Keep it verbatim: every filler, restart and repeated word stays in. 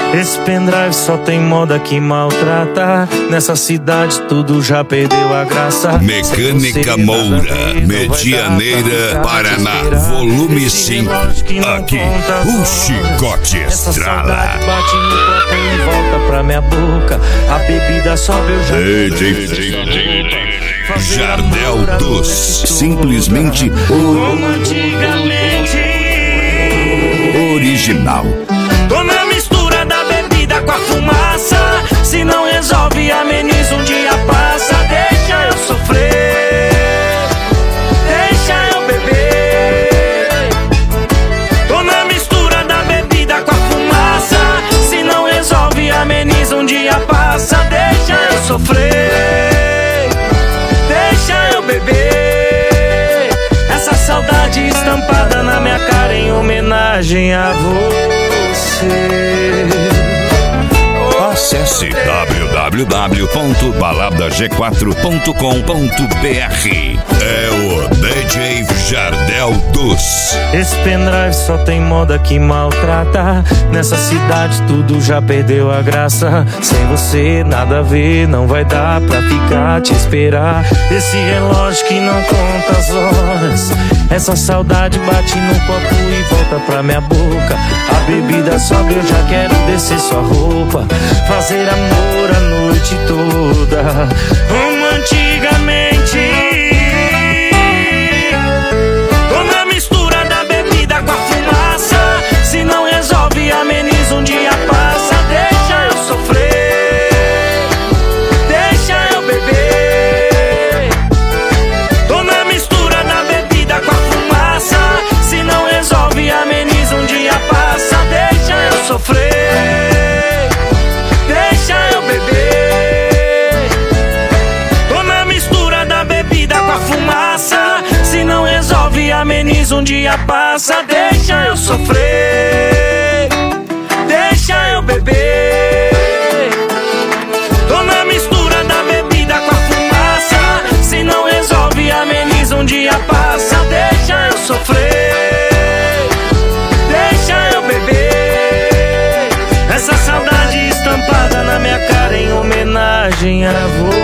Esse pendrive só tem moda que maltrata. Nessa cidade tudo já perdeu a graça. Mecânica Moura, Medianeira, Paraná, volume cinco. Aqui, o chicote estrala. Bate no copo e volta pra minha boca. A bebida sobe, eu já D J Jardel Dos, simplesmente como antigamente. Original. Tô na mistura da bebida com a fumaça. Se não resolve, ameniza, um dia passa. Deixa eu sofrer, deixa eu beber. Tô na mistura da bebida com a fumaça. Se não resolve, ameniza, um dia passa. Deixa eu sofrer, deixa eu beber. Essa saudade estampada na minha cara em homenagem a você. Acesse w w w ponto balada g quatro ponto com ponto b r. É o D J Jardel Dos. Esse pendrive só tem moda que maltrata. Nessa cidade tudo já perdeu a graça. Sem você nada a ver, não vai dar pra ficar te esperar. Esse relógio que não conta as horas. Essa saudade bate no copo e volta pra minha boca. A bebida sobe, eu já quero descer sua roupa. Fazer amor a noite toda, como antigamente. Tô na mistura da bebida com a fumaça. Se não resolve, ameniza, um dia passa. Deixa eu sofrer, deixa eu beber. Tô na mistura da bebida com a fumaça. Se não resolve, ameniza, um dia passa. Deixa eu sofrer, deixa eu beber. Tô na mistura da bebida com a fumaça. Se não resolve, ameniza, um dia passa. Deixa eu sofrer, deixa eu beber. Tô na mistura da bebida com a fumaça. Se não resolve, ameniza, um dia passa. Deixa eu sofrer, deixa eu beber. Essa saudade estampada na minha cara em homenagem a você.